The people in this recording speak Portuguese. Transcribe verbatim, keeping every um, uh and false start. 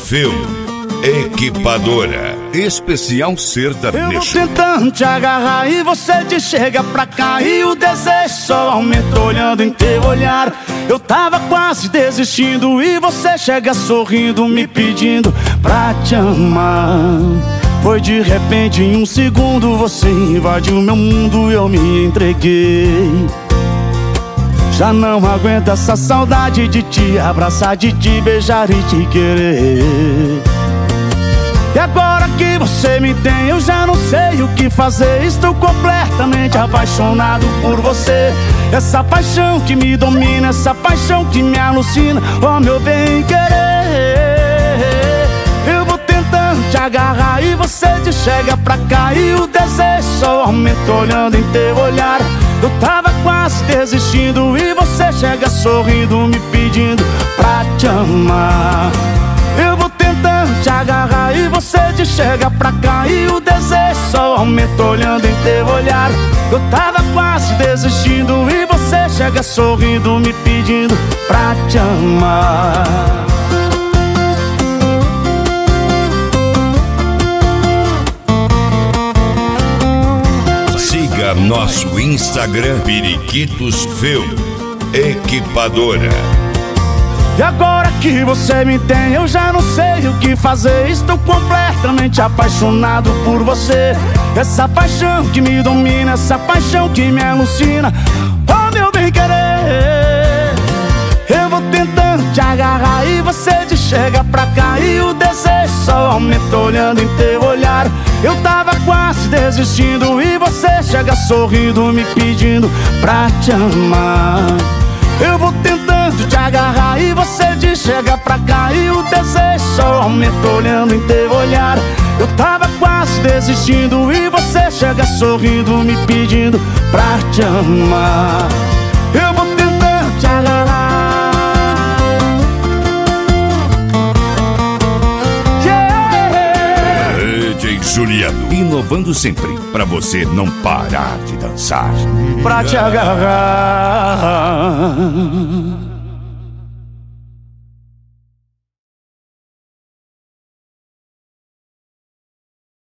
Film. Equipadora Especial Sertanejo. Eu vou tentando te agarrar e você te chega pra cá, e o desejo só aumenta olhando em teu olhar. Eu tava quase desistindo e você chega sorrindo, me pedindo pra te amar. Foi de repente, em um segundo, você invadiu meu mundo e eu me entreguei. Já não aguento essa saudade de te abraçar, de te beijar e te querer. E agora que você me tem, eu já não sei o que fazer. Estou completamente apaixonado por você. Essa paixão que me domina, essa paixão que me alucina, oh meu bem querer. Eu vou tentando te agarrar e você te chega pra cá, e o desejo só aumenta olhando em teu olhar. Eu tava quase desistindo e você chega sorrindo, me pedindo pra te amar. Eu vou tentando te agarrar e você te chega pra cá, e o desejo só aumenta olhando em teu olhar. Eu tava quase desistindo e você chega sorrindo, me pedindo pra te amar. Siga nosso Instagram, Periquitos Film Equipadora. E agora que você me tem, eu já não sei o que fazer. Estou completamente apaixonado por você. Essa paixão que me domina, essa paixão que me alucina, oh meu bem querer. Eu vou tentando te agarrar e você te chega pra cá, e o desejo só aumenta olhando em teu olhar. Eu tava quase desistindo e você chega sorrindo, me pedindo pra te amar. Eu vou tentando te agarrar e você te chega pra cá, e o desejo só aumenta olhando em teu olhar. Eu tava quase desistindo e você chega sorrindo, me pedindo pra te amar. Eu vou tentando te agarrar, yeah. D J Juliano, inovando sempre pra você não parar de dançar. Pra te agarrar.